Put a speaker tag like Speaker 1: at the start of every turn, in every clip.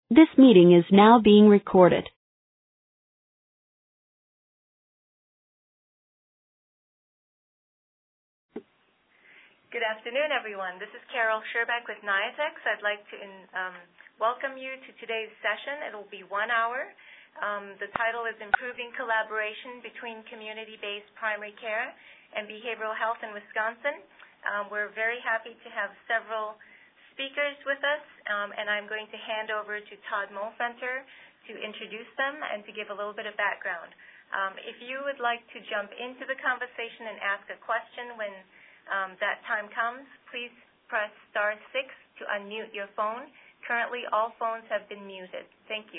Speaker 1: This meeting is now being recorded.
Speaker 2: Good afternoon, everyone. This is Carol Scherbeck with Niatex. I'd like to welcome you to today's session. It will be 1 hour. The title is Improving Collaboration Between Community-Based Primary Care and Behavioral Health in Wisconsin. We're very happy to have several speakers with us, and I'm going to hand over to Todd Molfenter to introduce them and to give a little bit of background. If you would like to jump into the conversation and ask a question when that time comes, please press *6 to unmute your phone. Currently, all phones have been muted. Thank you.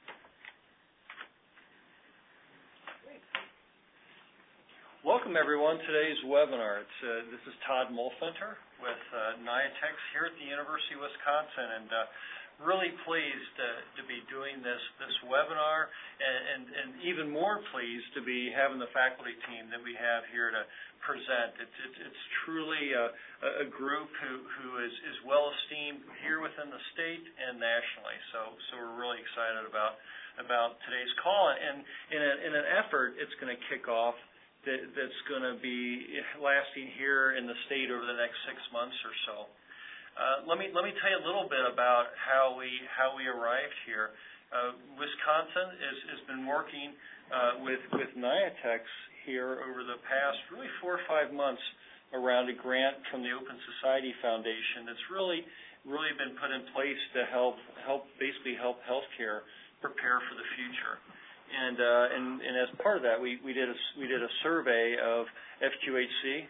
Speaker 3: Welcome, everyone. Today's webinar. This is Todd Molfenter with Niatex here at the University of Wisconsin, and really pleased to be doing this webinar, and even more pleased to be having the faculty team that we have here to present. It's truly a group who is well esteemed here within the state and nationally. So we're really excited about today's call, and in an effort, it's going to kick off that's going to be lasting here in the state over the next 6 months or so. Let me tell you a little bit about how we arrived here. Wisconsin has been working with Niatex here over the past really 4 or 5 months around a grant from the Open Society Foundation that's really been put in place to help healthcare prepare for the future. And as part of that, we did a survey of FQHC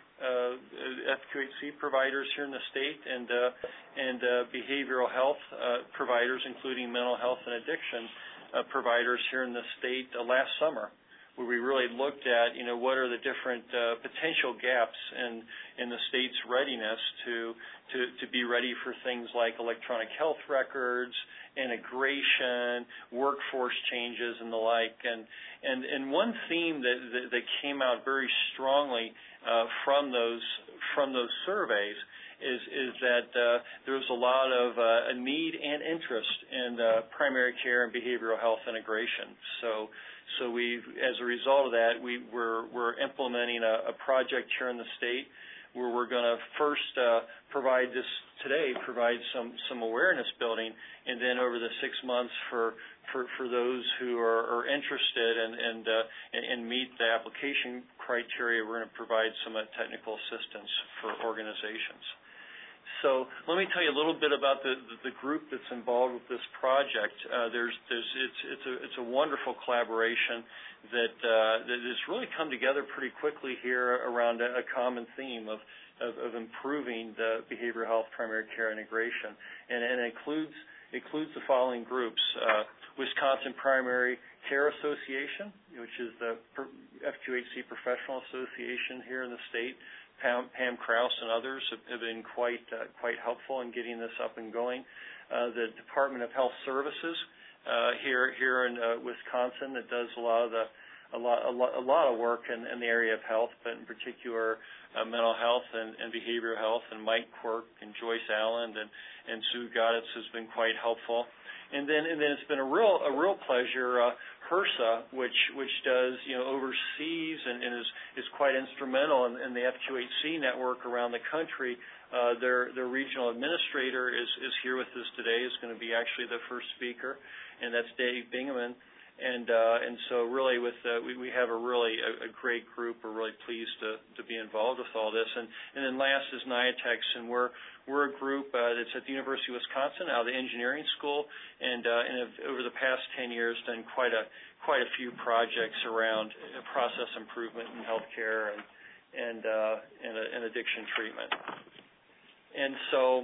Speaker 3: providers here in the state and behavioral health providers, including mental health and addiction providers here in the state last summer, where we really looked at what are the different potential gaps in the state's readiness to be ready for things like electronic health records, integration, workforce changes, and the like. And one theme that came out very strongly from those surveys is that there was a lot of need and interest in primary care and behavioral health integration. So we've, as a result of that, we're implementing a project here in the state where we're going to first provide some awareness building, and then over the 6 months for those who are interested and meet the application criteria, we're going to provide some technical assistance for organizations. So let me tell you a little bit about the group that's involved with this project. It's a wonderful collaboration that has really come together pretty quickly here around a common theme of improving the behavioral health primary care integration, and it includes the following groups: Wisconsin Primary Care Association, which is the FQHC professional association here in the state. Pam Krause and others have been quite helpful in getting this up and going. The Department of Health Services here in Wisconsin that does a lot of work in the area of health, but in particular mental health and behavioral health. And Mike Quirk and Joyce Allen and Sue Goddess has been quite helpful. And then it's been a real pleasure. HRSA, which does oversees and is quite instrumental in the FQHC network around the country. Their regional administrator is here with us today. Is going to be actually the first speaker, and that's Dave Bingaman. And so really we have a great group. We're really pleased to be involved with all this. And then last is Niatex, and we're a group that's at the University of Wisconsin out of the engineering school, and have over the past 10 years done quite a few projects around process improvement in healthcare and addiction treatment. And so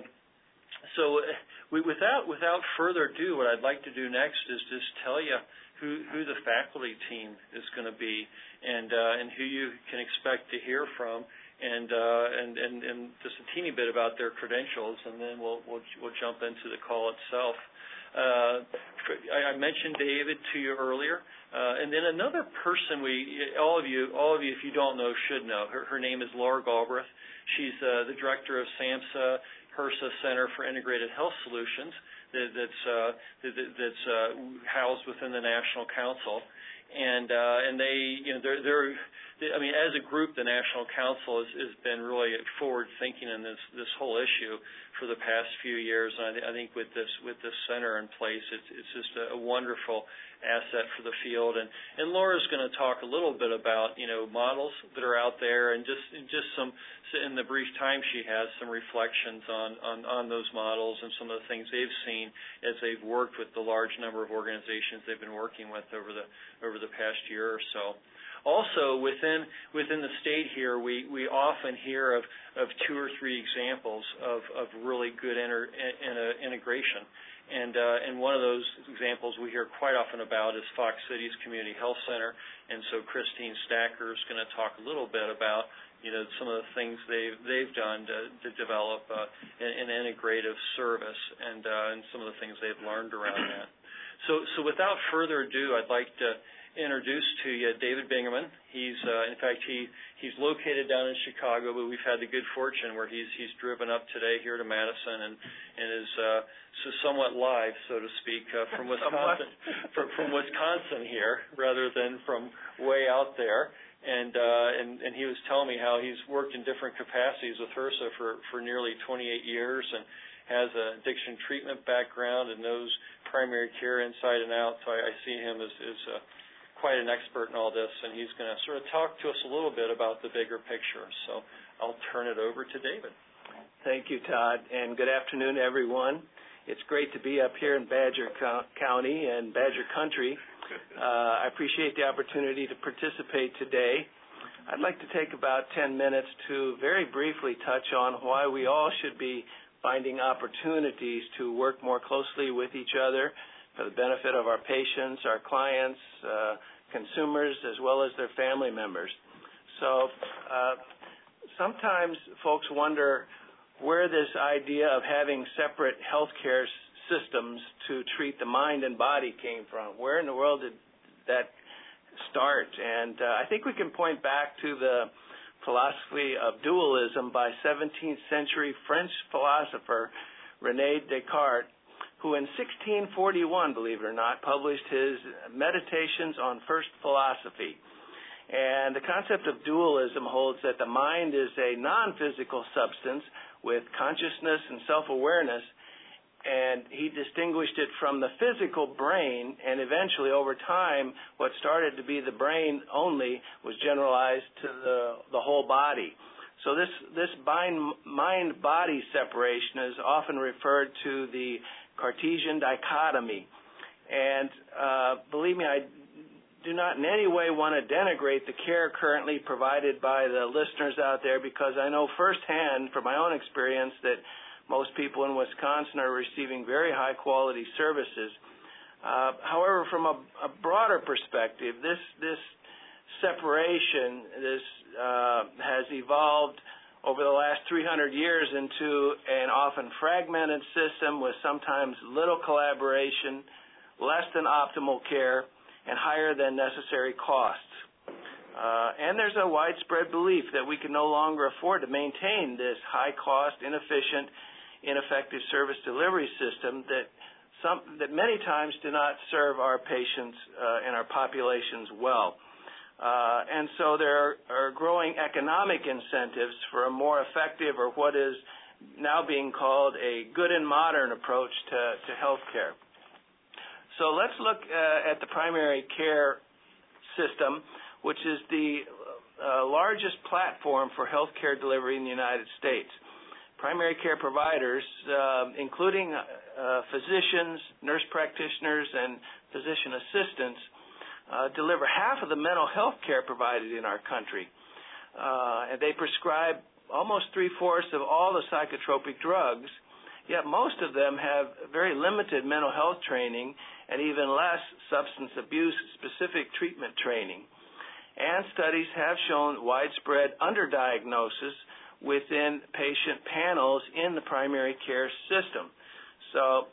Speaker 3: without further ado, what I'd like to do next is just tell you who the faculty team is going to be, and who you can expect to hear from, and just a teeny bit about their credentials, and then we'll jump into the call itself. I mentioned David to you earlier, and then another person all of you if you don't know should know. Her name is Laura Galbraith. She's the director of SAMHSA HRSA Center for Integrated Health Solutions. that's housed within the National Council, and they, they're I mean, as a group, the National Council has been really forward-thinking in this whole issue for the past few years. And I think with this center in place, it's just a wonderful asset for the field. And Laura's going to talk a little bit about models that are out there, and just some, in the brief time she has, some reflections on those models and some of the things they've seen as they've worked with the large number of organizations they've been working with over the past year or so. Also, within the state here, we often hear of 2 or 3 examples of really good integration. And one of those examples we hear quite often about is Fox Cities Community Health Center. And so Christine Stacker is going to talk a little bit about some of the things they've done to develop an integrative service and some of the things they've learned around that. So without further ado, I'd like to introduce to you David Bingaman. He's he's located down in Chicago, but we've had the good fortune where he's driven up today here to Madison and is somewhat live, so to speak, from Wisconsin from Wisconsin here rather than from way out there. And he was telling me how he's worked in different capacities with HRSA for nearly 28 years and has an addiction treatment background and knows primary care inside and out. So I see him as quite an expert in all this, and he's going to sort of talk to us a little bit about the bigger picture. So I'll turn it over to David.
Speaker 4: Thank you, Todd, and good afternoon, everyone. It's great to be up here in Badger County and Badger Country. I appreciate the opportunity to participate today. I'd like to take about 10 minutes to very briefly touch on why we all should be finding opportunities to work more closely with each other for the benefit of our patients, our clients, consumers, as well as their family members. So sometimes folks wonder where this idea of having separate healthcare systems to treat the mind and body came from. Where in the world did that start? And I think we can point back to the philosophy of dualism by 17th century French philosopher René Descartes, who in 1641, believe it or not, published his Meditations on First Philosophy. And the concept of dualism holds that the mind is a non-physical substance with consciousness and self-awareness, and he distinguished it from the physical brain, and eventually, over time, what started to be the brain only was generalized to the whole body. So this mind-body separation is often referred to the Cartesian dichotomy. And believe me, I do not in any way want to denigrate the care currently provided by the listeners out there, because I know firsthand from my own experience that most people in Wisconsin are receiving very high-quality services. However, from a broader perspective, this separation has evolved over the last 300 years into an often fragmented system with sometimes little collaboration, less than optimal care, and higher than necessary costs. And there's a widespread belief that we can no longer afford to maintain this high-cost, inefficient, ineffective service delivery system that many times do not serve our patients and our populations well. And so there are growing economic incentives for a more effective, or what is now being called a good and modern approach to health care. So let's look at the primary care system, which is the largest platform for health care delivery in the United States. Primary care providers, including physicians, nurse practitioners, and physician assistants, deliver half of the mental health care provided in our country. And they prescribe almost 3/4 of all the psychotropic drugs, yet most of them have very limited mental health training and even less substance abuse-specific treatment training. And studies have shown widespread underdiagnosis within patient panels in the primary care system. So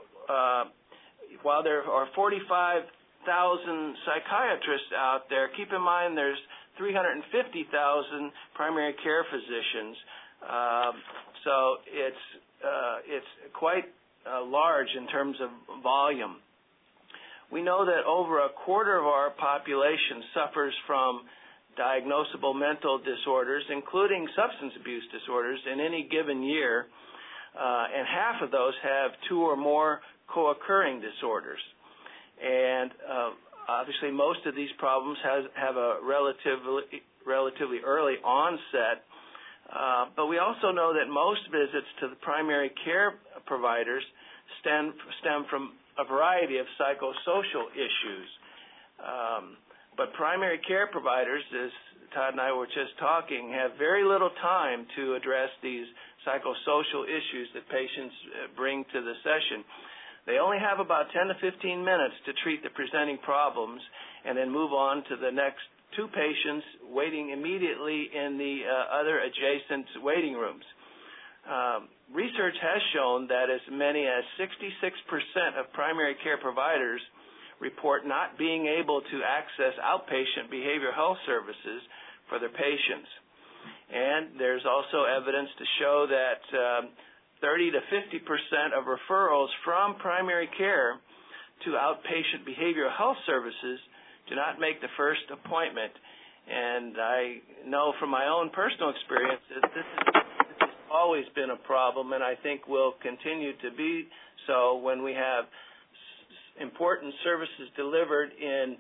Speaker 4: while there are 45,000 psychiatrists out there, keep in mind there's 350,000 primary care physicians. So it's quite large in terms of volume. We know that over a quarter of our population suffers from diagnosable mental disorders, including substance abuse disorders, in any given year, and half of those have 2 or more co-occurring disorders. And obviously most of these problems have a relatively early onset, but we also know that most visits to the primary care providers stem from a variety of psychosocial issues. But primary care providers, as Todd and I were just talking, have very little time to address these psychosocial issues that patients bring to the session. They only have about 10 to 15 minutes to treat the presenting problems and then move on to the next 2 patients waiting immediately in the other adjacent waiting rooms. Research has shown that as many as 66% of primary care providers report not being able to access outpatient behavioral health services for their patients. And there's also evidence to show that 30 to 50% of referrals from primary care to outpatient behavioral health services do not make the first appointment. And I know from my own personal experience that this has always been a problem, and I think will continue to be so when we have important services delivered in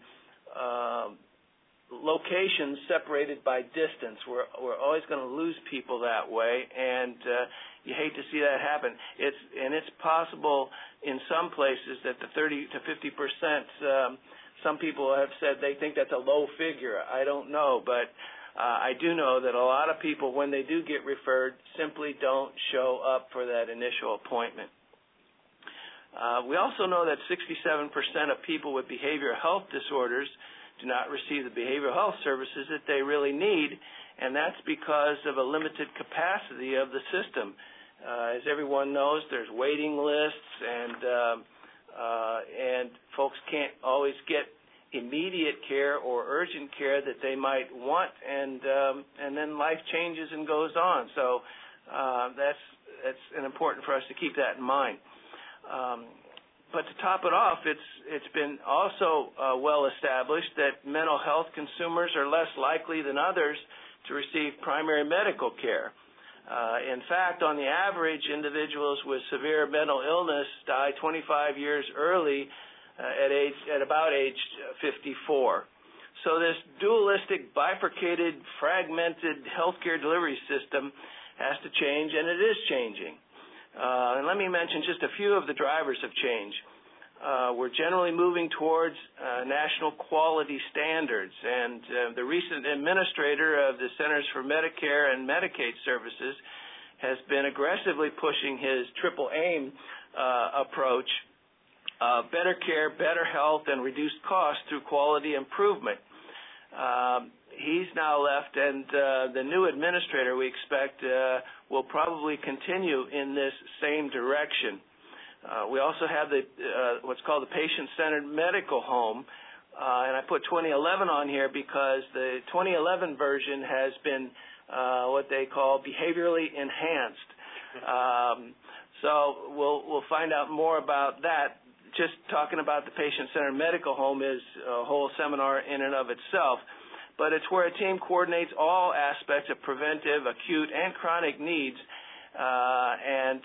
Speaker 4: locations separated by distance. We're always going to lose people that way, and you hate to see that happen. It's possible in some places that the 30 to 50%, some people have said they think that's a low figure. I don't know, but I do know that a lot of people, when they do get referred, simply don't show up for that initial appointment. We also know that 67% of people with behavioral health disorders do not receive the behavioral health services that they really need, and that's because of a limited capacity of the system. As everyone knows, there's waiting lists, and folks can't always get immediate care or urgent care that they might want, and then life changes and goes on. So that's important for us to keep that in mind. But to top it off, it's been also well established that mental health consumers are less likely than others to receive primary medical care. In fact, on the average, individuals with severe mental illness die 25 years early at about age 54. So this dualistic, bifurcated, fragmented healthcare delivery system has to change, and it is changing. And let me mention just a few of the drivers of change. We're generally moving towards national quality standards, and the recent administrator of the Centers for Medicare and Medicaid Services has been aggressively pushing his triple aim approach, better care, better health, and reduced costs through quality improvement. He's now left, and the new administrator, we expect, will probably continue in this same direction. We also have what's called the patient-centered medical home, and I put 2011 on here because the 2011 version has been what they call behaviorally enhanced. So we'll find out more about that. Just talking about the patient-centered medical home is a whole seminar in and of itself. But it's where a team coordinates all aspects of preventive, acute, and chronic needs, and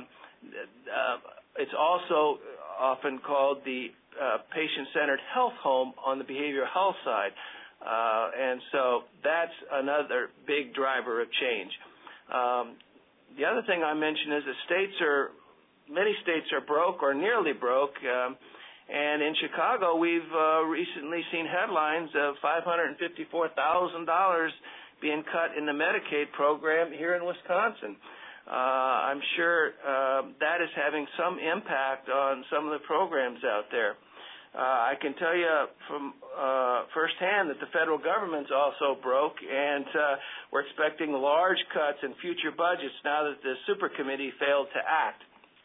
Speaker 4: it's also often called the patient-centered health home on the behavioral health side, and so that's another big driver of change. The other thing I mentioned is that many states are broke or nearly broke. And in Chicago, we've recently seen headlines of $554,000 being cut in the Medicaid program here in Wisconsin. I'm sure that is having some impact on some of the programs out there. I can tell you from firsthand that the federal government's also broke, and we're expecting large cuts in future budgets now that the super committee failed to act.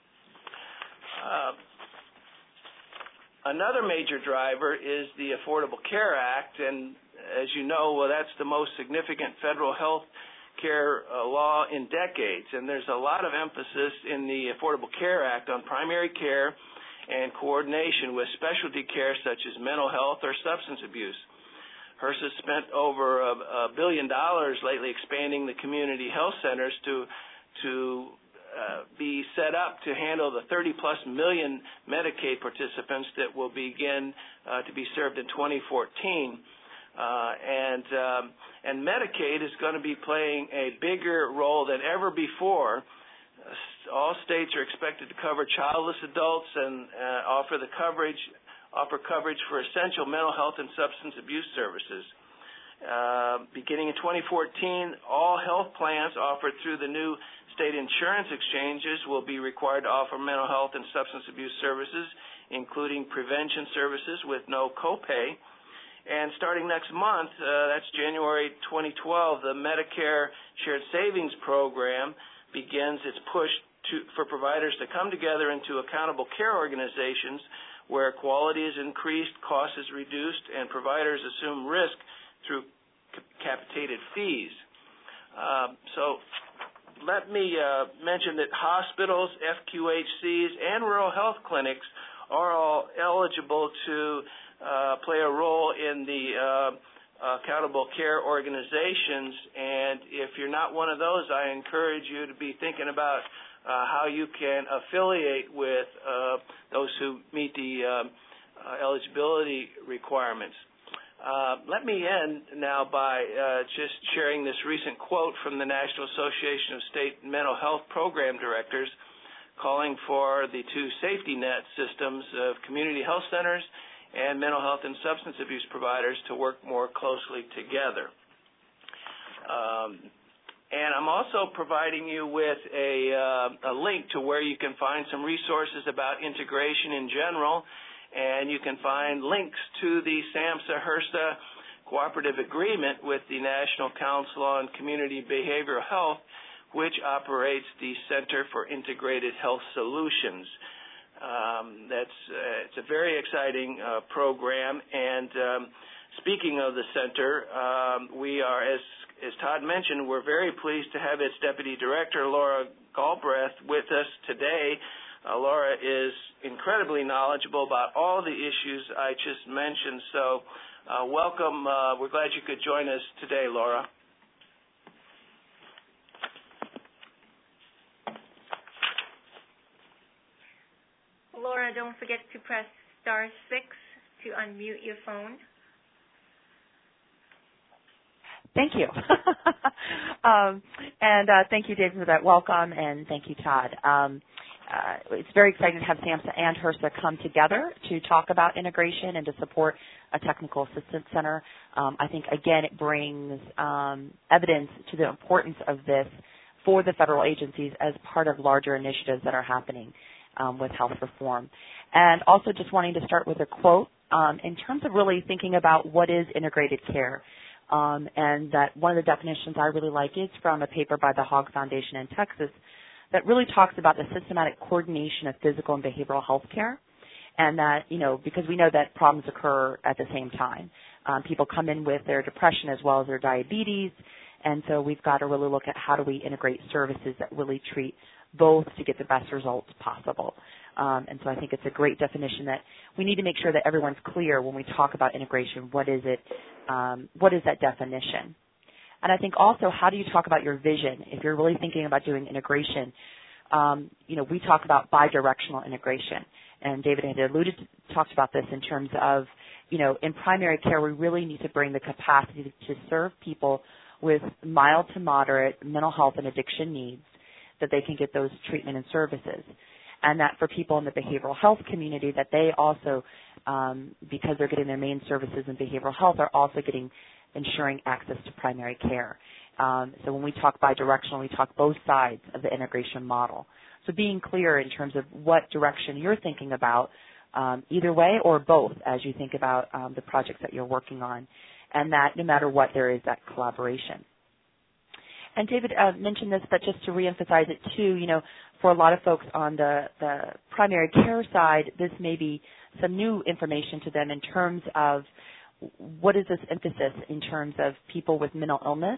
Speaker 4: Another major driver is the Affordable Care Act, and as you know, that's the most significant federal health care law in decades, and there's a lot of emphasis in the Affordable Care Act on primary care and coordination with specialty care such as mental health or substance abuse. HRSA spent over $1 billion lately expanding the community health centers to be set up to handle the 30-plus million Medicaid participants that will begin to be served in 2014. And Medicaid is going to be playing a bigger role than ever before. All states are expected to cover childless adults and offer coverage for essential mental health and substance abuse services. Beginning in 2014, all health plans offered through the new state insurance exchanges will be required to offer mental health and substance abuse services, including prevention services with no copay. And starting next month, that's January 2012, the Medicare Shared Savings Program begins its push for providers to come together into accountable care organizations where quality is increased, cost is reduced, and providers assume risk through capitated fees. So let me mention that hospitals, FQHCs, and rural health clinics are all eligible to play a role in the accountable care organizations, and if you're not one of those, I encourage you to be thinking about how you can affiliate with those who meet the eligibility requirements. Let me end now by just sharing this recent quote from the National Association of State Mental Health Program Directors calling for the two safety net systems of community health centers and mental health and substance abuse providers to work more closely together. And I'm also providing you with a link to where you can find some resources about integration in general, and you can find links to the SAMHSA-HRSA cooperative agreement with the National Council on Community Behavioral Health, which operates the Center for Integrated Health Solutions. It's a very exciting program, and speaking of the center, we are, as Todd mentioned, we're very pleased to have its Deputy Director, Laura Galbraith, with us today. Laura is incredibly knowledgeable about all the issues I just mentioned, so welcome. We're glad you could join us today, Laura.
Speaker 2: Laura, don't forget to press *6 to unmute your phone.
Speaker 5: Thank you. Thank you, David, for that welcome, and thank you, Todd. It's very exciting to have SAMHSA and HRSA come together to talk about integration and to support a technical assistance center. I think, again, it brings evidence to the importance of this for the federal agencies as part of larger initiatives that are happening with health reform. And also just wanting to start with a quote in terms of really thinking about what is integrated care. And that one of the definitions I really like is from a paper by the Hogg Foundation in Texas that really talks about the systematic coordination of physical and behavioral health care. And that, because we know that problems occur at the same time. People come in with their depression as well as their diabetes, and so we've got to really look at how do we integrate services that really treat both to get the best results possible. And so I think it's a great definition that we need to make sure that everyone's clear when we talk about integration. What is it? What is that definition? And I think also, how do you talk about your vision? If you're really thinking about doing integration, we talk about bidirectional integration. And David had talked about this in terms of, in primary care, we really need to bring the capacity to serve people with mild to moderate mental health and addiction needs, that they can get those treatment and services. And that for people in the behavioral health community, that they also, because they're getting their main services in behavioral health, are also ensuring access to primary care. So when we talk bidirectional, we talk both sides of the integration model. So being clear in terms of what direction you're thinking about, either way or both, as you think about the projects that you're working on, and that no matter what, there is that collaboration. And David mentioned this, but just to reemphasize it too, for a lot of folks on the primary care side, this may be some new information to them in terms of what is this emphasis in terms of people with mental illness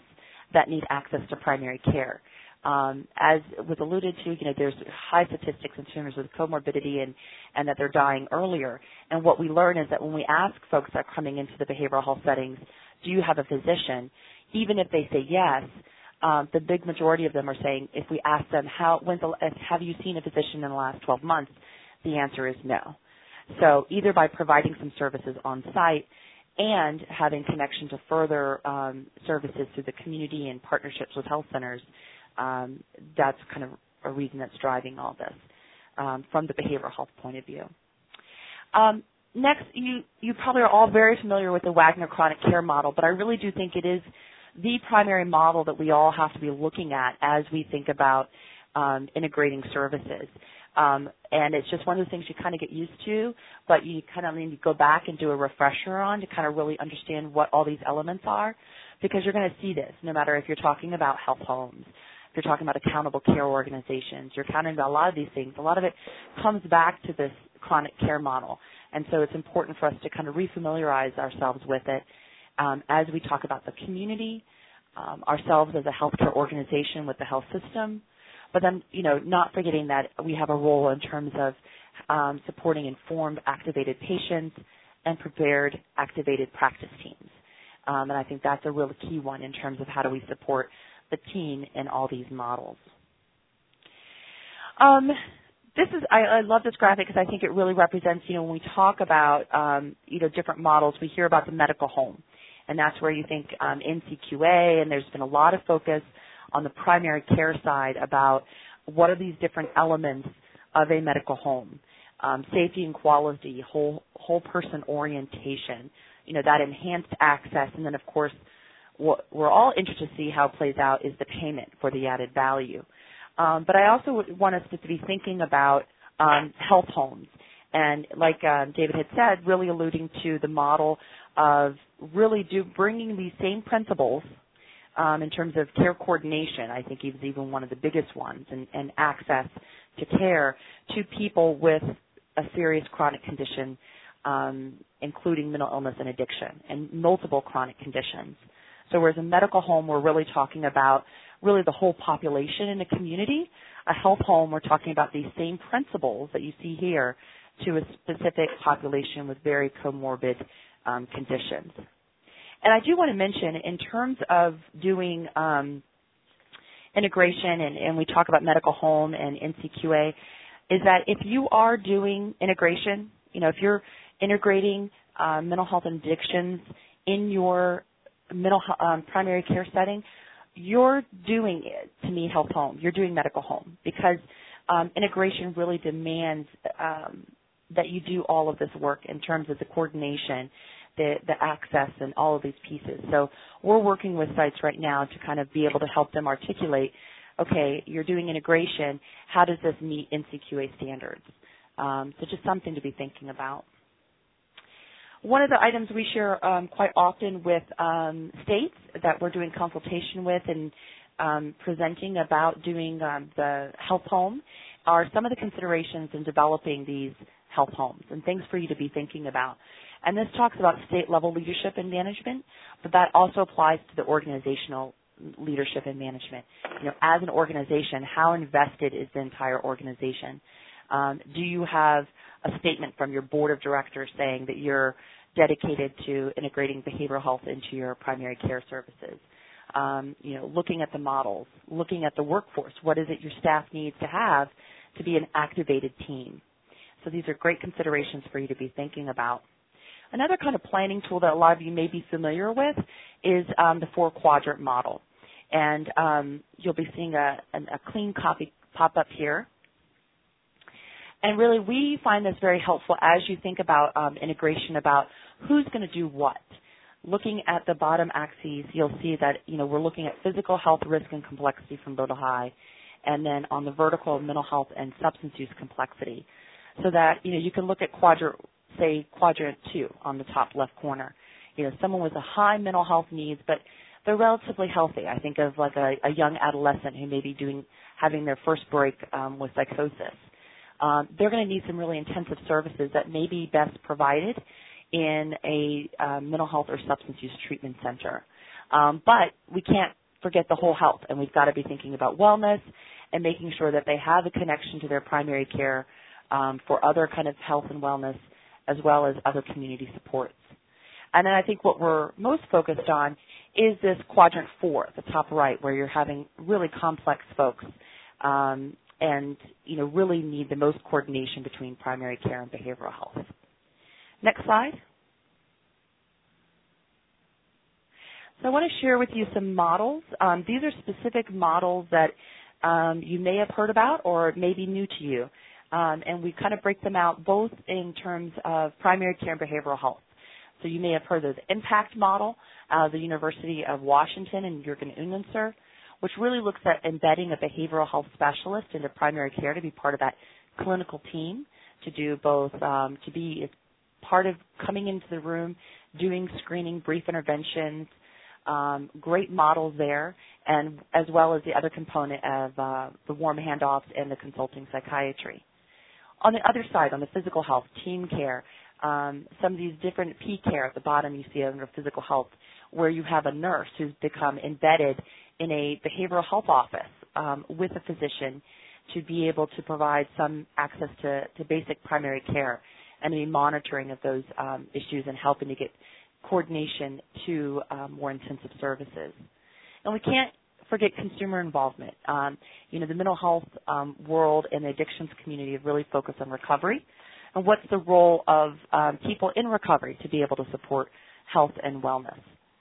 Speaker 5: that need access to primary care. As was alluded to, there's high statistics in terms with comorbidity and that they're dying earlier. And what we learn is that when we ask folks that are coming into the behavioral health settings, do you have a physician? Even if they say yes, the big majority of them are saying, if we ask them, have you seen a physician in the last 12 months, the answer is no. So either by providing some services on site and having connection to further services through the community and partnerships with health centers, that's kind of a reason that's driving all this from the behavioral health point of view. Next, you probably are all very familiar with the Wagner chronic care model, but I really do think it is the primary model that we all have to be looking at as we think about integrating services. And it's just one of the things you kind of get used to, but you kind of need to go back and do a refresher on to kind of really understand what all these elements are, because you're going to see this no matter if you're talking about health homes, if you're talking about accountable care organizations, you're talking about a lot of these things. A lot of it comes back to this chronic care model. And so it's important for us to kind of refamiliarize ourselves with it as we talk about the community, ourselves as a healthcare organization with the health system, but then, not forgetting that we have a role in terms of supporting informed, activated patients and prepared, activated practice teams. And I think that's a real key one in terms of how do we support the team in all these models. I love this graphic because I think it really represents, when we talk about, different models, we hear about the medical home. And that's where you think NCQA, and there's been a lot of focus on the primary care side about what are these different elements of a medical home. Safety and quality, whole person orientation, that enhanced access, and then, of course, what we're all interested to see how it plays out is the payment for the added value. But I also want us to be thinking about health homes. And like David had said, really alluding to the model of really bringing these same principles in terms of care coordination, I think is even one of the biggest ones, and access to care to people with a serious chronic condition, including mental illness and addiction, and multiple chronic conditions. So whereas a medical home, we're really talking about really the whole population in the community. A health home, we're talking about these same principles that you see here to a specific population with very comorbid conditions. And I do want to mention, in terms of doing integration, and we talk about medical home and NCQA, is that if you are doing integration, if you're integrating mental health and addictions in your primary care setting, you're doing it, to me, health home. You're doing medical home, because integration really demands that you do all of this work in terms of the coordination, the access, and all of these pieces. So we're working with sites right now to kind of be able to help them articulate, okay, you're doing integration, how does this meet NCQA standards? So just something to be thinking about. One of the items we share quite often with states that we're doing consultation with and presenting about doing the health home are some of the considerations in developing these health homes and things for you to be thinking about. And this talks about state-level leadership and management, but that also applies to the organizational leadership and management. As an organization, how invested is the entire organization? Do you have a statement from your board of directors saying that you're dedicated to integrating behavioral health into your primary care services? Looking at the models, looking at the workforce. What is it your staff needs to have to be an activated team? So these are great considerations for you to be thinking about. Another kind of planning tool that a lot of you may be familiar with is the 4-quadrant model. And you'll be seeing a clean copy pop up here. And really, we find this very helpful as you think about integration, about who's going to do what. Looking at the bottom axes, you'll see that, we're looking at physical health, risk, and complexity from low to high. And then on the vertical, mental health and substance use complexity. So that, you can look at quadrant 2 on the top left corner. Someone with a high mental health needs, but they're relatively healthy. I think of like a young adolescent who may be having their first break with psychosis. They're going to need some really intensive services that may be best provided in a mental health or substance use treatment center. But we can't forget the whole health, and we've got to be thinking about wellness and making sure that they have a connection to their primary care for other kind of health and wellness as well as other community supports. And then I think what we're most focused on is this quadrant 4 at the top right, where you're having really complex folks and, really need the most coordination between primary care and behavioral health. Next slide. So I want to share with you some models. These are specific models that you may have heard about or may be new to you. And we kind of break them out both in terms of primary care and behavioral health. So you may have heard of the IMPACT model out of the University of Washington and Jürgen Unlenzer, which really looks at embedding a behavioral health specialist into primary care to be part of that clinical team, to do both, to be part of coming into the room, doing screening, brief interventions, great models there, and as well as the other component of the warm handoffs and the consulting psychiatry. On the other side, on the physical health, team care, some of these different P care at the bottom you see under physical health, where you have a nurse who's become embedded in a behavioral health office with a physician to be able to provide some access to basic primary care and the monitoring of those issues and helping to get coordination to more intensive services. And we can't forget consumer involvement. The mental health world and the addictions community have really focused on recovery and what's the role of people in recovery to be able to support health and wellness.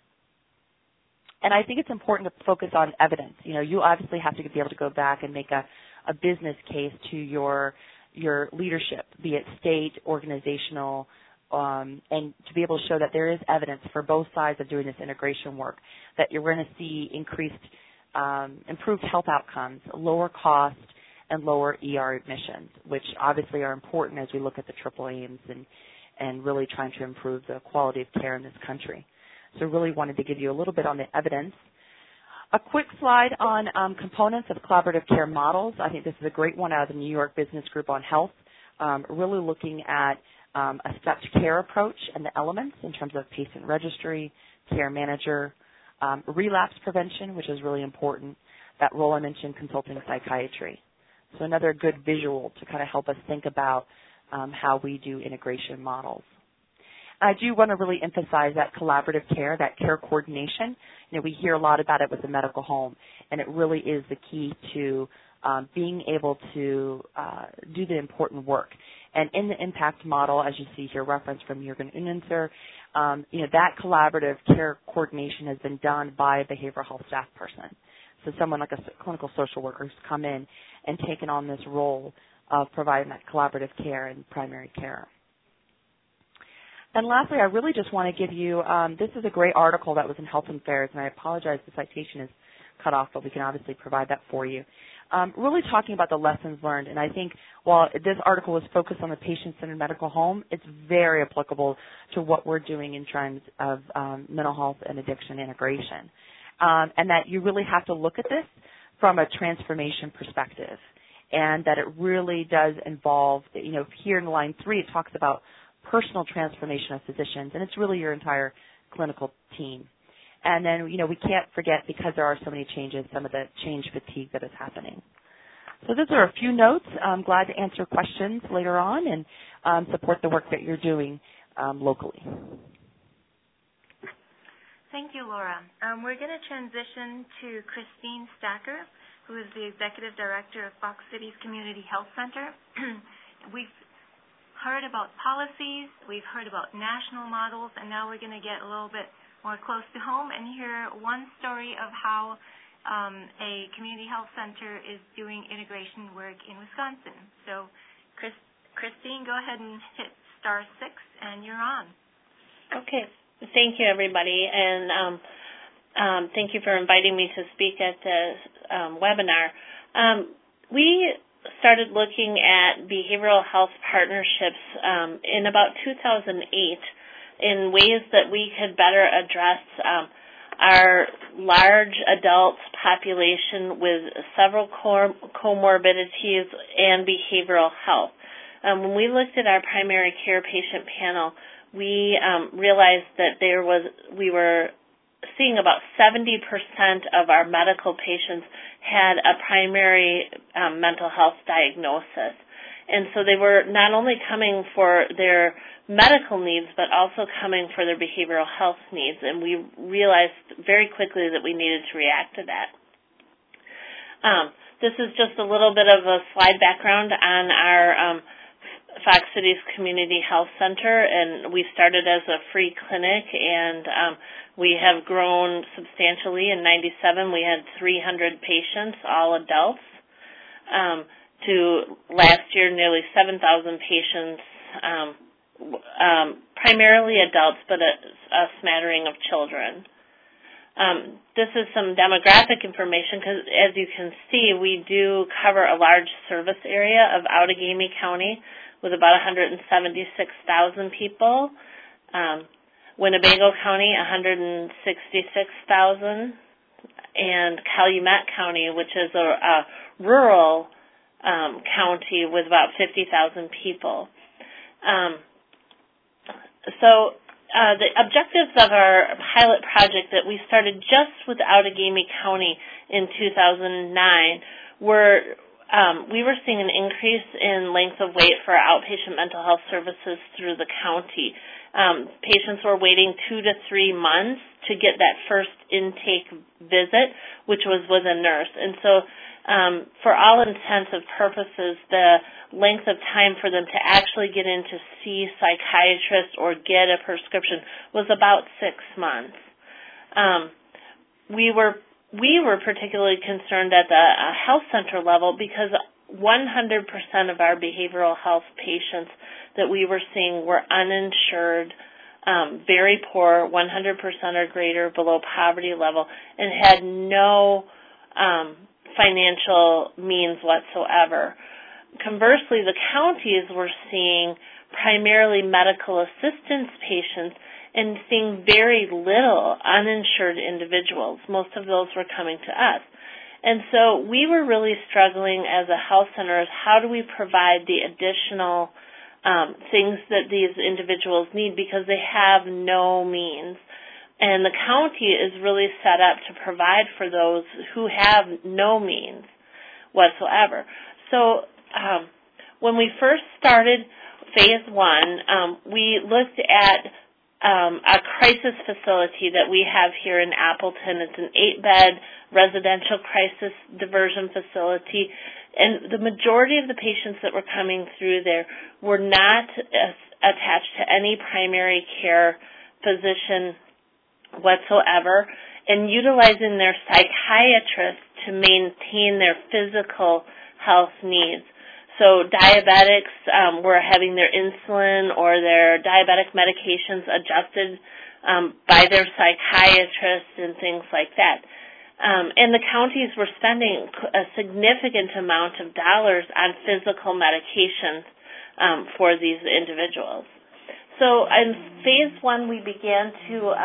Speaker 5: And I think it's important to focus on evidence. You obviously have to be able to go back and make a business case to your leadership, be it state, organizational, and to be able to show that there is evidence for both sides of doing this integration work, that you're going to see improved health outcomes, lower cost, and lower ER admissions, which obviously are important as we look at the triple aims and really trying to improve the quality of care in this country. So really wanted to give you a little bit on the evidence. A quick slide on components of collaborative care models. I think this is a great one out of the New York Business Group on Health, really looking at a stepped care approach and the elements in terms of patient registry, care manager, relapse prevention, which is really important, that role I mentioned, consulting psychiatry. So another good visual to kind of help us think about how we do integration models. I do want to really emphasize that collaborative care, that care coordination. We hear a lot about it with the medical home, and it really is the key to being able to do the important work. And in the IMPACT model, as you see here, referenced from Jürgen Unlenzer, that collaborative care coordination has been done by a behavioral health staff person. So someone like a clinical social worker who's come in and taken on this role of providing that collaborative care in primary care. And lastly, I really just want to give you, this is a great article that was in Health and Affairs, and I apologize the citation is cut off, but we can obviously provide that for you. Really talking about the lessons learned, and I think while this article was focused on the patient-centered medical home, it's very applicable to what we're doing in terms of mental health and addiction integration. And that you really have to look at this from a transformation perspective, and that it really does involve, here in line 3 it talks about personal transformation of physicians, and it's really your entire clinical team. And then, we can't forget, because there are so many changes, some of the change fatigue that is happening. So those are a few notes. I'm glad to answer questions later on and support the work that you're doing locally.
Speaker 2: Thank you, Laura. We're going to transition to Christine Stacker, who is the Executive Director of Fox Cities Community Health Center. We've heard about policies, we've heard about national models, and now we're going to get a little bit more close to home and hear one story of how a community health center is doing integration work in Wisconsin. So, Christine, go ahead and hit *6, and you're on.
Speaker 6: Okay. Thank you, everybody, and thank you for inviting me to speak at the webinar. We started looking at behavioral health partnerships in about 2008 in ways that we could better address our large adult population with several comorbidities and behavioral health. When we looked at our primary care patient panel, we realized that we were seeing about 70% of our medical patients had a primary mental health diagnosis. And so they were not only coming for their medical needs, but also coming for their behavioral health needs. And we realized very quickly that we needed to react to that. This is just a little bit of a slide background on our Fox Cities Community Health Center, and we started as a free clinic, and we have grown substantially. In 97, we had 300 patients, all adults, to last year nearly 7,000 patients, primarily adults, but a smattering of children. This is some demographic information because, as you can see, we do cover a large service area of Outagamie County with about 176,000 people. Winnebago County, 166,000. And Calumet County, which is a rural county with about 50,000 people. The objectives of our pilot project that we started just with Outagamie County in 2009 were we were seeing an increase in length of wait for outpatient mental health services through the county. Patients were waiting 2 to 3 months to get that first intake visit, which was with a nurse. And so for all intents and purposes, the length of time for them to actually get in to see psychiatrists or get a prescription was about 6 months. We were particularly concerned at the health center level because 100% of our behavioral health patients that we were seeing were uninsured, very poor, 100% or greater below poverty level, and had no financial means whatsoever. Conversely, the counties were seeing primarily medical assistance patients and seeing very little uninsured individuals. Most of those were coming to us. And so we were really struggling as a health center as how do we provide the additional things that these individuals need because they have no means. And the county is really set up to provide for those who have no means whatsoever. So when we first started phase 1, we looked at a crisis facility that we have here in Appleton. It's an 8-bed residential crisis diversion facility. And the majority of the patients that were coming through there were not attached to any primary care physician whatsoever, and utilizing their psychiatrists to maintain their physical health needs. So diabetics were having their insulin or their diabetic medications adjusted by their psychiatrists and things like that. And the counties were spending a significant amount of dollars on physical medications for these individuals. So in phase 1, we began to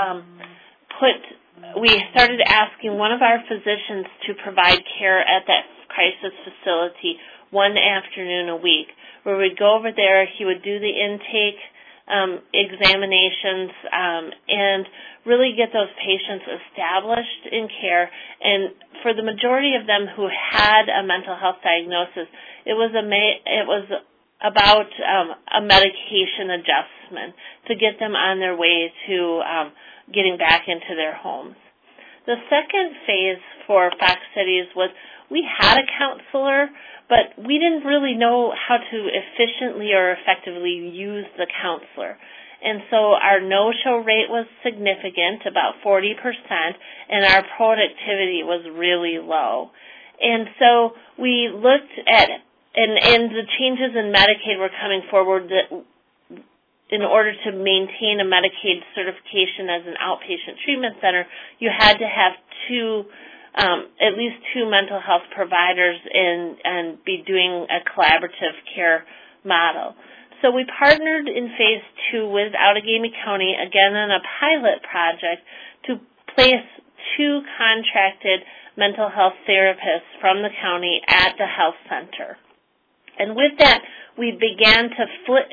Speaker 6: we started asking one of our physicians to provide care at that crisis facility one afternoon a week, where we'd go over there, he would do the intake examinations and really get those patients established in care. And for the majority of them who had a mental health diagnosis, it was about a medication adjustment to get them on their way to getting back into their homes. The second phase for Fox Cities was we had a counselor, but we didn't really know how to efficiently or effectively use the counselor. And so our no-show rate was significant, about 40%, and our productivity was really low. And so we looked at, and the changes in Medicaid were coming forward that in order to maintain a Medicaid certification as an outpatient treatment center, you had to have at least two mental health providers and be doing a collaborative care model. So we partnered in phase 2 with Outagamie County, again on a pilot project, to place 2 contracted mental health therapists from the county at the health center. And with that, we began to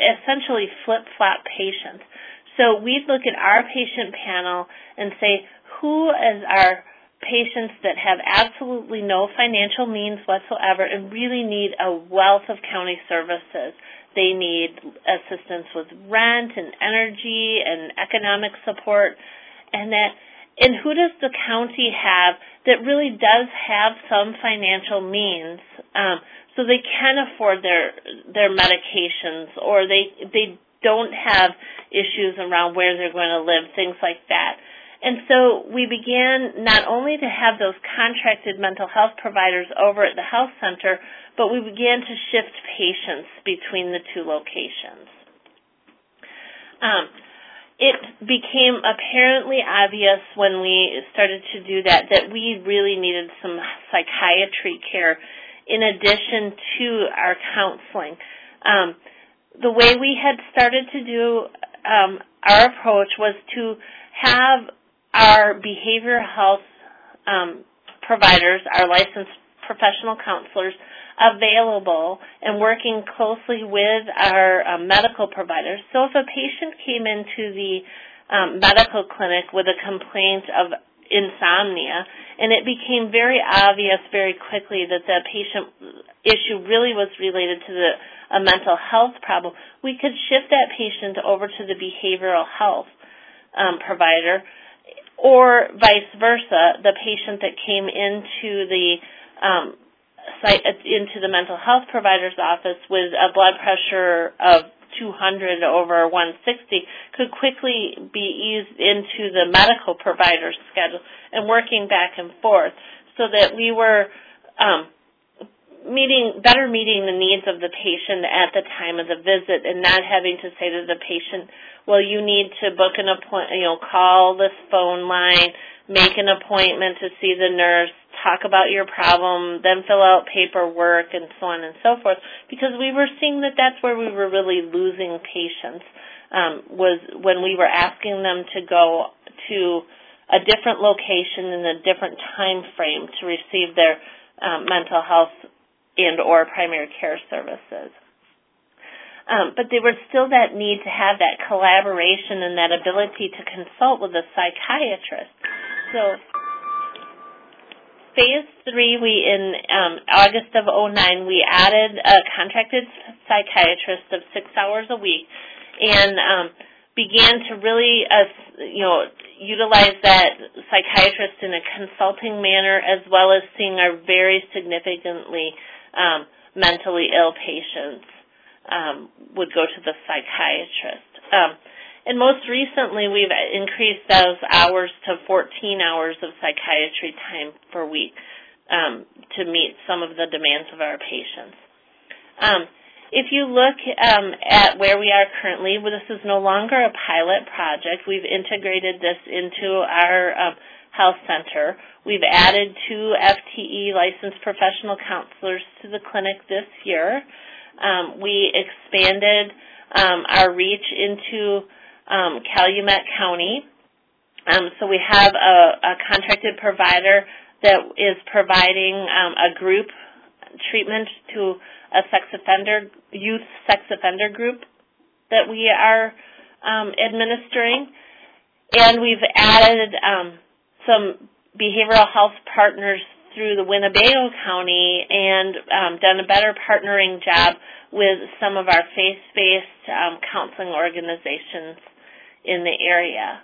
Speaker 6: essentially flip-flop patients. So we'd look at our patient panel and say, who is our patients that have absolutely no financial means whatsoever and really need a wealth of county services. They need assistance with rent and energy and economic support, and who does the county have that really does have some financial means, so they can afford their medications, or they don't have issues around where they're going to live, things like that. And so we began not only to have those contracted mental health providers over at the health center, but we began to shift patients between the two locations. It became apparently obvious when we started to do that we really needed some psychiatry care in addition to our counseling. The way we had started to do our approach was to have our behavioral health providers, our licensed professional counselors, available and working closely with our medical providers. So if a patient came into the medical clinic with a complaint of insomnia, and it became very obvious very quickly that the patient issue really was related to a mental health problem, we could shift that patient over to the behavioral health provider, or vice versa. The patient that came into the mental health provider's office with a blood pressure of 200 over 160 could quickly be eased into the medical provider's schedule and working back and forth, so that we were better meeting the needs of the patient at the time of the visit, and not having to say to the patient, well, you need to book an appointment, call this phone line, make an appointment to see the nurse, talk about your problem, then fill out paperwork, and so on and so forth, because we were seeing that that's where we were really losing patients, was when we were asking them to go to a different location in a different time frame to receive their mental health and or primary care services. But there was still that need to have that collaboration and that ability to consult with a psychiatrist. So phase 3, in August of 2009, we added a contracted psychiatrist of 6 hours a week, and began to really, utilize that psychiatrist in a consulting manner, as well as seeing our very significantly mentally ill patients would go to the psychiatrist. And most recently, we've increased those hours to 14 hours of psychiatry time per week to meet some of the demands of our patients. If you look at where we are currently, this is no longer a pilot project. We've integrated this into our health center. We've added 2 FTE licensed professional counselors to the clinic this year. We expanded our reach into Calumet County. So we have a contracted provider that is providing a group treatment to a youth sex offender group that we are administering. And we've added some behavioral health partners through the Winnebago County and done a better partnering job with some of our faith-based counseling organizations in the area.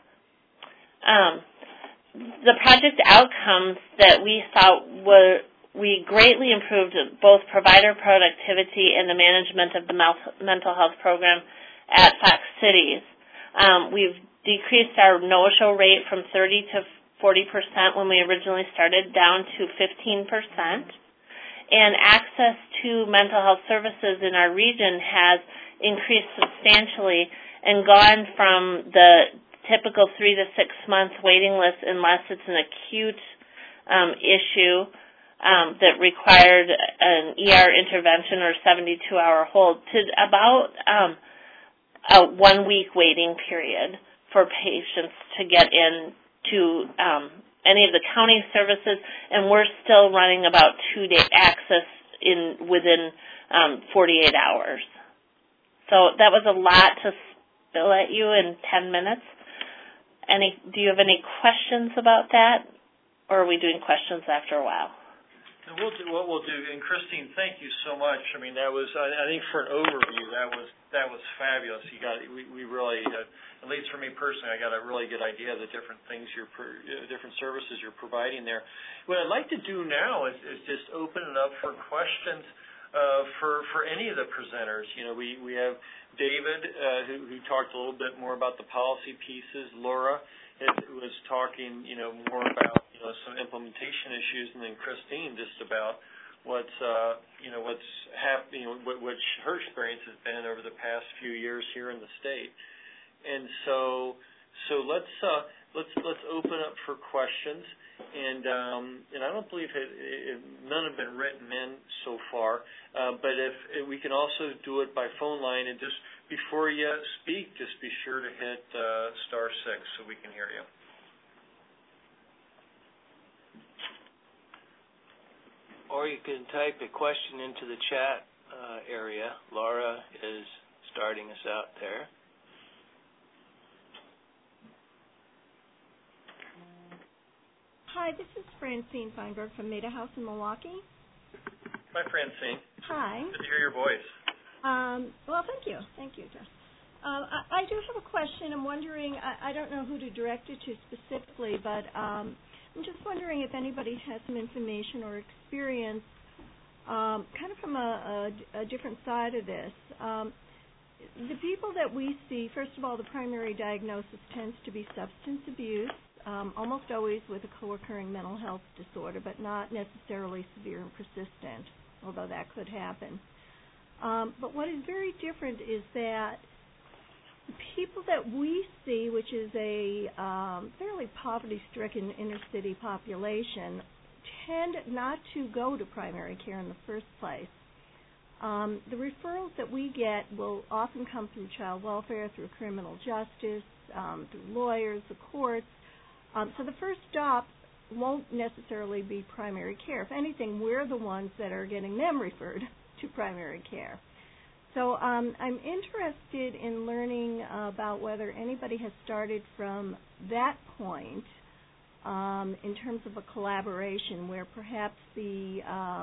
Speaker 6: The project outcomes that we thought we greatly improved both provider productivity and the management of the mental health program at Fox Cities. We've decreased our no-show rate from 30 to 40% when we originally started down to 15%. And access to mental health services in our region has increased substantially and gone from the typical 3 to 6 month waiting list unless it's an acute issue that required an ER intervention or 72-hour hold to about a 1 week waiting period for patients to get into any of the county services, and we're still running about 2-day access within 48 hours. So that was a lot to spill at you in 10 minutes. Do you have any questions about that, or are we doing questions after a while?
Speaker 3: And what we'll do, and Christine, thank you so much. I mean, that was, I think, for an overview, that was fabulous. We really, at least for me personally, I got a really good idea of the different things different services you're providing there. What I'd like to do now is just open it up for questions for any of the presenters. We have David who talked a little bit more about the policy pieces. Laura was talking, more about some implementation issues, and then Christine just about what's happening, what her experience has been over the past few years here in the state. And so let's open up for questions. And I don't believe none have been written in so far, but if we can also do it by phone line, and just before you speak, just be sure to hit *6 so we can hear you.
Speaker 4: Or you can type a question into the chat area. Laura is starting us out there.
Speaker 7: Hi, this is Francine Feinberg from Maida House in Milwaukee.
Speaker 3: Hi, Francine.
Speaker 7: Hi.
Speaker 3: Good to hear your voice.
Speaker 7: Well, thank you. Thank you, Jeff. I do have a question. I'm wondering, I don't know who to direct it to specifically, but I'm just wondering if anybody has some information or experience kind of from a different side of this. The people that we see, first of all, the primary diagnosis tends to be substance abuse, almost always with a co-occurring mental health disorder, but not necessarily severe and persistent, although that could happen. But what is very different is that the people that we see, which is a fairly poverty-stricken inner-city population, tend not to go to primary care in the first place. The referrals that we get will often come through child welfare, through criminal justice, through lawyers, the courts. So the first stop won't necessarily be primary care. If anything, we're the ones that are getting them referred to primary care. So I'm interested in learning about whether anybody has started from that point in terms of a collaboration where perhaps the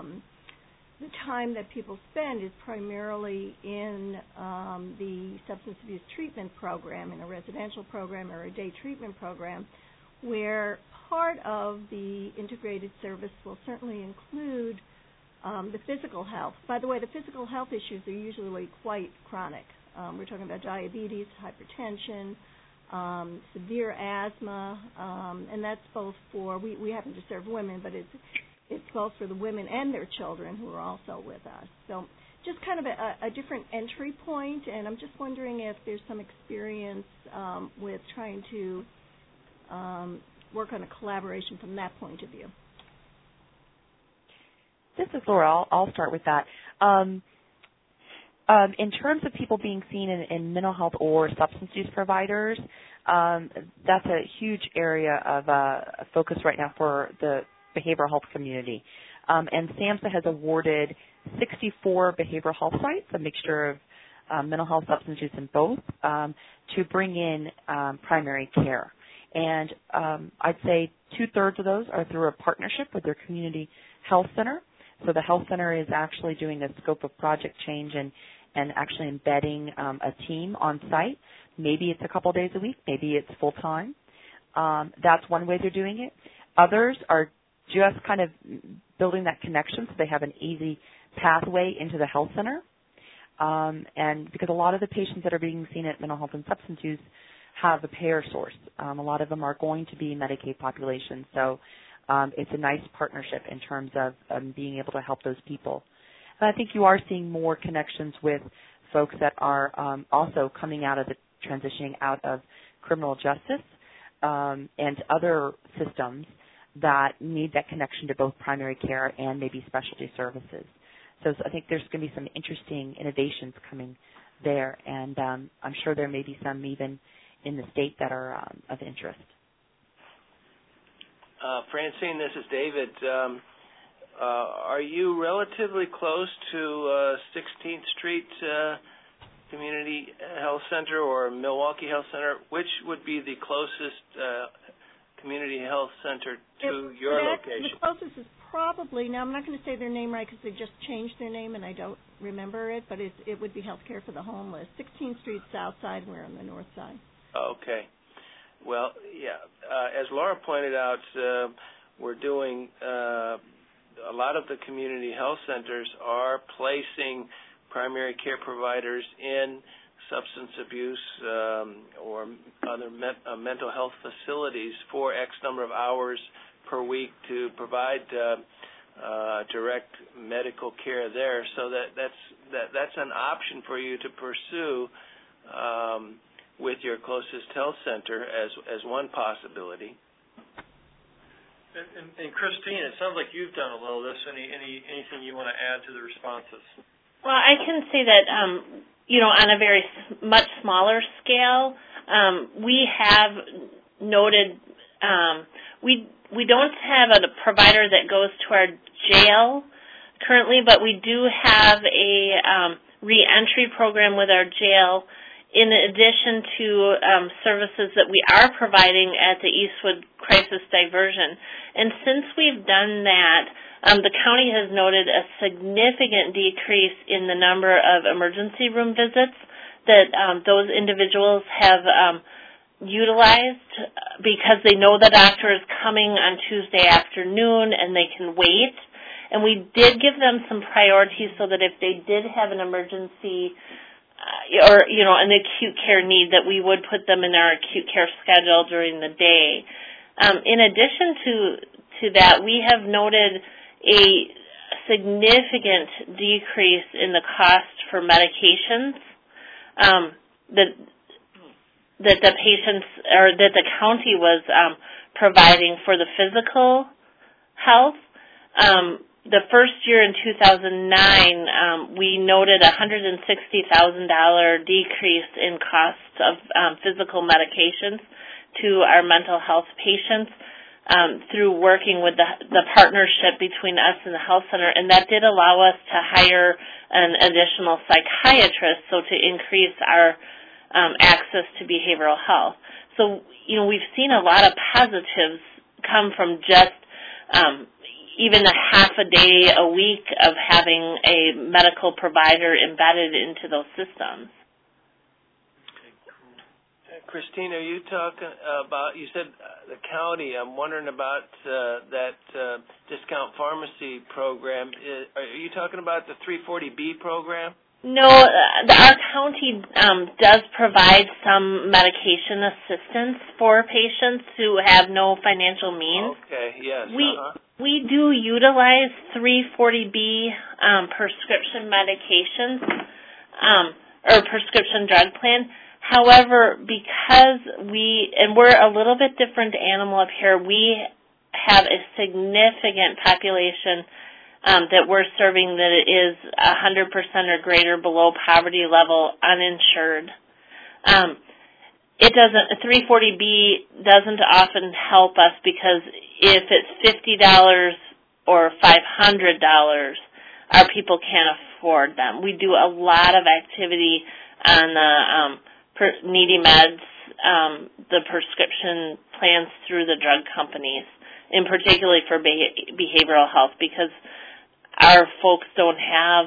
Speaker 7: time that people spend is primarily in the substance abuse treatment program, in a residential program or a day treatment program, where part of the integrated service will certainly include the physical health. By the way, the physical health issues are usually quite chronic. We're talking about diabetes, hypertension, severe asthma, and that's both for, we happen to serve women, but it's both for the women and their children who are also with us. So just kind of a different entry point, and I'm just wondering if there's some experience with trying to work on a collaboration from that point of view.
Speaker 5: This is Laura. I'll start with that. In terms of people being seen in mental health or substance use providers, that's a huge area of focus right now for the behavioral health community. And SAMHSA has awarded 64 behavioral health sites, a mixture of mental health, substance use, and both, to bring in primary care. And I'd say 2/3 of those are through a partnership with their community health center. So the health center is actually doing a scope of project change and actually embedding a team on site. Maybe it's a couple days a week. Maybe it's full-time. That's one way they're doing it. Others are just kind of building that connection so they have an easy pathway into the health center. And because a lot of the patients that are being seen at mental health and substance use have a payer source. A lot of them are going to be Medicaid populations. So it's a nice partnership in terms of being able to help those people. And I think you are seeing more connections with folks that are also coming out of transitioning out of criminal justice and other systems that need that connection to both primary care and maybe specialty services. So I think there's going to be some interesting innovations coming there, and I'm sure there may be some even in the state that are of interest.
Speaker 4: Francine, this is David. Are you relatively close to 16th Street Community Health Center or Milwaukee Health Center, which would be the closest community health center to your location?
Speaker 7: The closest is probably, now I'm not going to say their name right because they just changed their name and I don't remember it, but it would be Healthcare for the Homeless. 16th Street South Side, we're on the north side.
Speaker 4: Okay. Well, yeah, as Laura pointed out, we're doing a lot of the community health centers are placing primary care providers in substance abuse or other mental health facilities for X number of hours per week to provide direct medical care there. So that's an option for you to pursue with your closest health center as one possibility.
Speaker 3: And Christine, it sounds like you've done a little of this. Anything you want to add to the responses?
Speaker 6: Well, I can say that, on a very much smaller scale, we have noted we don't have a provider that goes to our jail currently, but we do have a reentry program with our jail in addition to services that we are providing at the Eastwood Crisis Diversion. And since we've done that, the county has noted a significant decrease in the number of emergency room visits that those individuals have utilized because they know the doctor is coming on Tuesday afternoon and they can wait. And we did give them some priorities so that if they did have an emergency or, an acute care need, that we would put them in our acute care schedule during the day. In addition to that, we have noted a significant decrease in the cost for medications that the patients or that the county was providing for the physical health. The first year in 2009, we noted a $160,000 decrease in costs of physical medications to our mental health patients through working with the partnership between us and the health center, and that did allow us to hire an additional psychiatrist, so to increase our access to behavioral health. So, we've seen a lot of positives come from just even a half a day a week of having a medical provider embedded into those systems.
Speaker 4: Christine, are you talking about, you said the county, I'm wondering about that discount pharmacy program. Are you talking about the 340B program?
Speaker 6: No, our county does provide some medication assistance for patients who have no financial means.
Speaker 4: Okay, yes.
Speaker 6: We do utilize 340B prescription medications or prescription drug plan. However, because we're a little bit different animal up here, we have a significant population that we're serving that is 100% or greater below poverty level uninsured. 340B doesn't often help us because if it's $50 or $500, our people can't afford them. We do a lot of activity on the needy meds, the prescription plans through the drug companies, and particularly for behavioral health, because our folks don't have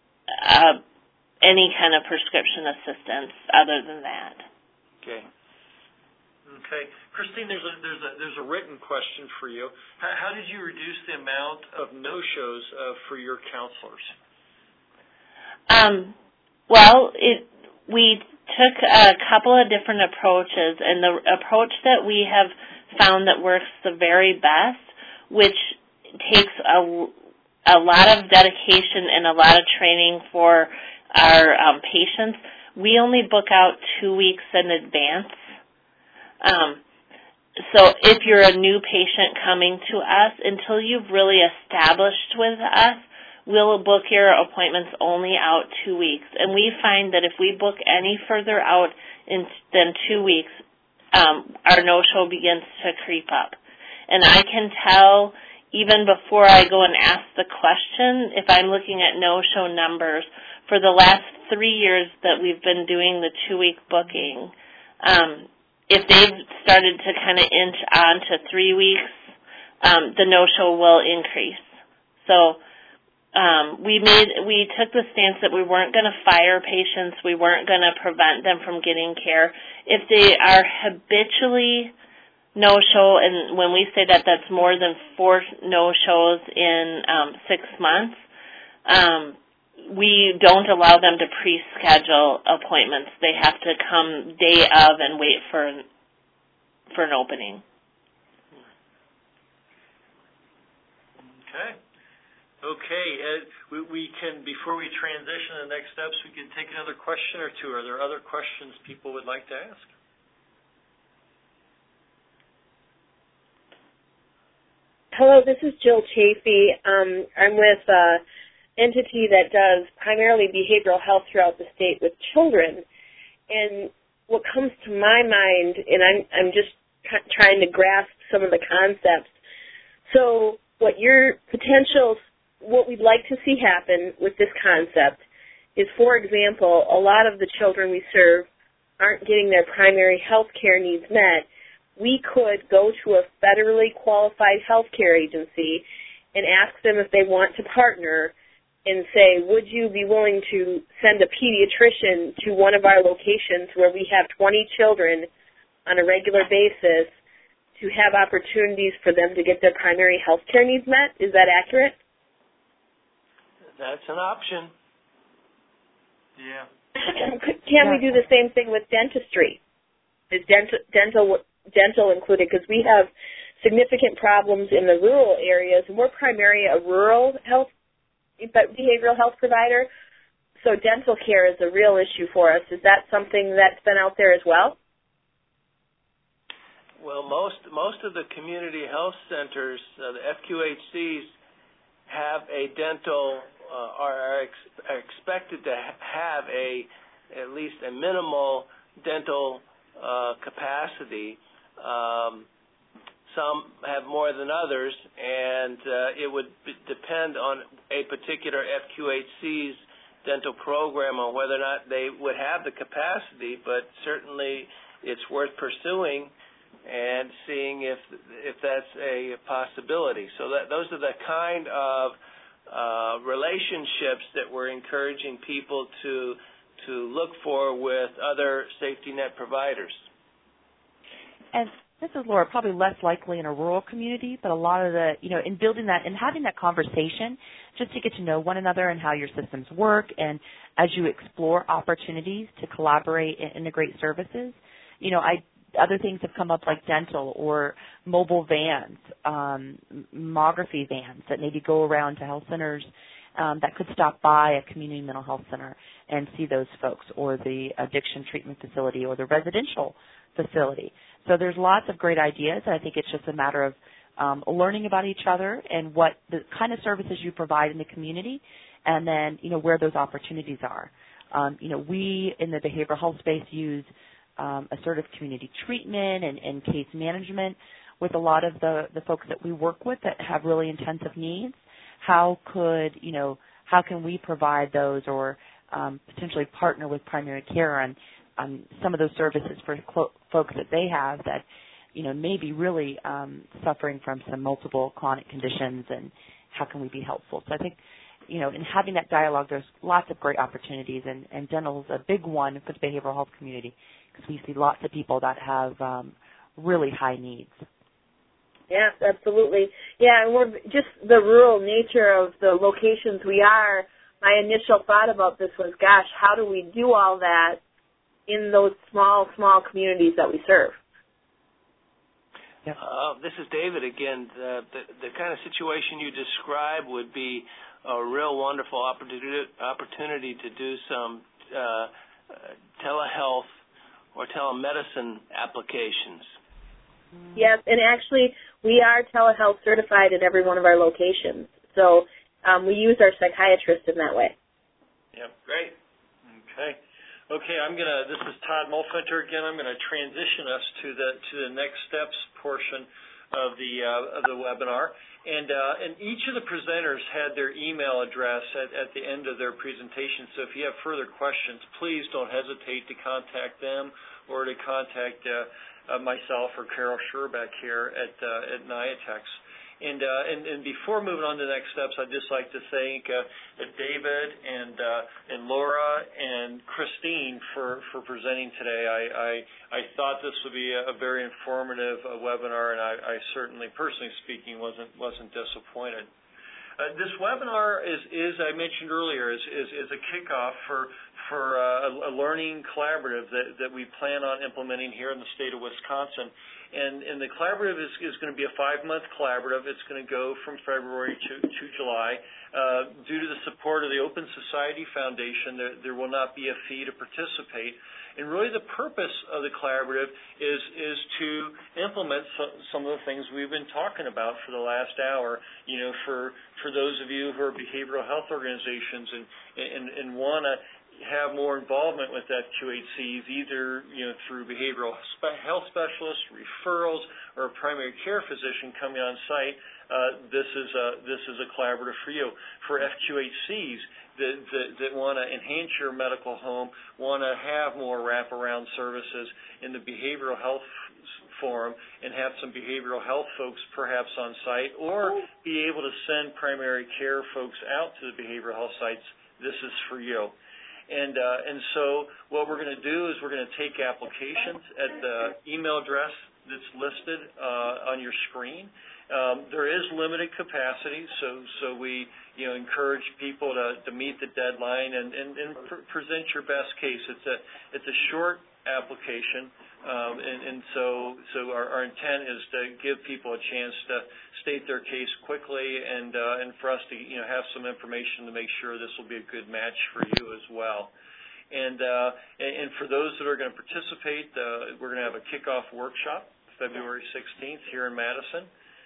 Speaker 6: any kind of prescription assistance other than that.
Speaker 4: Okay.
Speaker 3: Christine, there's a written question for you. How did you reduce the amount of no-shows for your counselors?
Speaker 6: We took a couple of different approaches, and the approach that we have found that works the very best, which takes a lot of dedication and a lot of training for our patients, we only book out 2 weeks in advance. So if you're a new patient coming to us, until you've really established with us, we'll book your appointments only out 2 weeks. And we find that if we book any further out than 2 weeks, our no-show begins to creep up. And I can tell even before I go and ask the question, if I'm looking at no-show numbers for the last 3 years that we've been doing the 2-week booking, if they've started to kind of inch on to 3 weeks, the no-show will increase. So we took the stance that we weren't going to fire patients. We weren't going to prevent them from getting care. If they are habitually no-show, and when we say that, that's more than 4 no-shows in 6 months, we don't allow them to pre-schedule appointments. They have to come day of and wait for an opening.
Speaker 3: Okay. We can, before we transition to the next steps, we can take another question or two. Are there other questions people would like to ask?
Speaker 8: Hello, this is Jill Chafee. I'm with an entity that does primarily behavioral health throughout the state with children. And what comes to my mind, and I'm just trying to grasp some of the concepts. So what we'd like to see happen with this concept is, for example, a lot of the children we serve aren't getting their primary health care needs met. We could go to a federally qualified health care agency and ask them if they want to partner and say, would you be willing to send a pediatrician to one of our locations where we have 20 children on a regular basis to have opportunities for them to get their primary health care needs met? Is that accurate?
Speaker 4: That's an option.
Speaker 3: Yeah.
Speaker 8: Can we do the same thing with dentistry? Is dental included? Because we have significant problems in the rural areas, and we're primarily a rural behavioral health provider, so dental care is a real issue for us. Is that something that's been out there as well?
Speaker 4: Well, most of the community health centers, the FQHCs, have a dental, are expected to have at least a minimal dental capacity. Some have more than others, and it would depend on a particular FQHC's dental program on whether or not they would have the capacity, but certainly it's worth pursuing and seeing if that's a possibility. So those are the kind of relationships that we're encouraging people to look for with other safety net providers.
Speaker 5: And this is, Laura, probably less likely in a rural community, but a lot of the, in building that and having that conversation just to get to know one another and how your systems work, and as you explore opportunities to collaborate and integrate services, other things have come up like dental or mobile vans, mammography vans that maybe go around to health centers that could stop by a community mental health center and see those folks, or the addiction treatment facility, or the residential facility. So there's lots of great ideas, and I think it's just a matter of learning about each other and what the kind of services you provide in the community, and then, where those opportunities are. We in the behavioral health space use assertive community treatment and case management with a lot of the folks that we work with that have really intensive needs. How can we provide those, or potentially partner with primary care on some of those services for folks that they have that, may be really suffering from some multiple chronic conditions, and how can we be helpful? So I think, in having that dialogue, there's lots of great opportunities, and dental is a big one for the behavioral health community, because we see lots of people that have really high needs.
Speaker 8: Yeah, absolutely. Yeah, and we're just the rural nature of the locations we are. My initial thought about this was, gosh, how do we do all that in those small communities that we serve?
Speaker 5: Yep.
Speaker 4: This is David again. The kind of situation you describe would be a real wonderful opportunity to do some telehealth or telemedicine applications.
Speaker 8: Yes, and actually we are telehealth certified at every one of our locations. So we use our psychiatrist in that way.
Speaker 3: Yep, great. Okay, this is Todd Mulfenter again. I'm going to transition us to the next steps portion the webinar. And each of the presenters had their email address at the end of their presentation. So if you have further questions, please don't hesitate to contact them or to contact myself or Carol Scherbeck here at Niatex. And before moving on to the next steps, I'd just like to thank David and Laura and Christine for presenting today. I thought this would be a very informative webinar, and I certainly, personally speaking, wasn't disappointed. This webinar is I mentioned earlier, is a kickoff for a learning collaborative that we plan on implementing here in the state of Wisconsin. And the collaborative is going to be a 5-month collaborative. It's going to go from February to July. Due to the support of the Open Society Foundation, there will not be a fee to participate. And really the purpose of the collaborative is to implement some of the things we've been talking about for the last hour, for those of you who are behavioral health organizations and want to have more involvement with FQHCs, either through behavioral health specialists, referrals, or a primary care physician coming on site. This is a collaborative for you. For FQHCs that want to enhance your medical home, want to have more wraparound services in the behavioral health forum, and have some behavioral health folks perhaps on site, or be able to send primary care folks out to the behavioral health sites, this is for you. And so what we're going to do is we're going to take applications at the email address that's listed on your screen. There is limited capacity, so we encourage people to meet the deadline and present your best case. It's a short application, and so our intent is to give people a chance to state their case quickly, and for us to have some information to make sure this will be a good match for you as well. And for those that are going to participate, we're going to have a kickoff workshop February 16th here in Madison,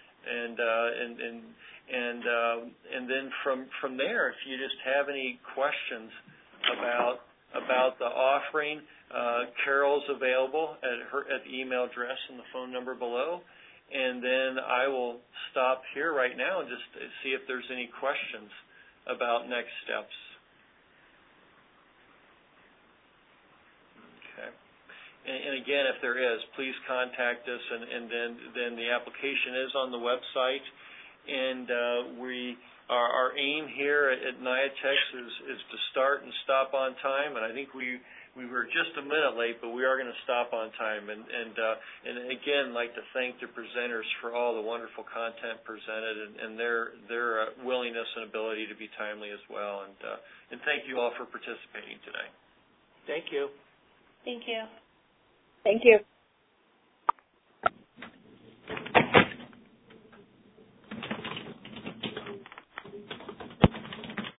Speaker 3: and then from there, if you just have any questions about the offering, Carol's available at the email address and the phone number below. And then I will stop here right now and just see if there's any questions about next steps. Okay. And again, if there is, please contact us, and then the application is on the website. And our aim here at Niatex is to start and stop on time, and I think we were just a minute late, but we are going to stop on time. And again, like to thank the presenters for all the wonderful content presented and their willingness and ability to be timely as well. And thank you all for participating today.
Speaker 4: Thank you.
Speaker 6: Thank you.
Speaker 8: Thank you.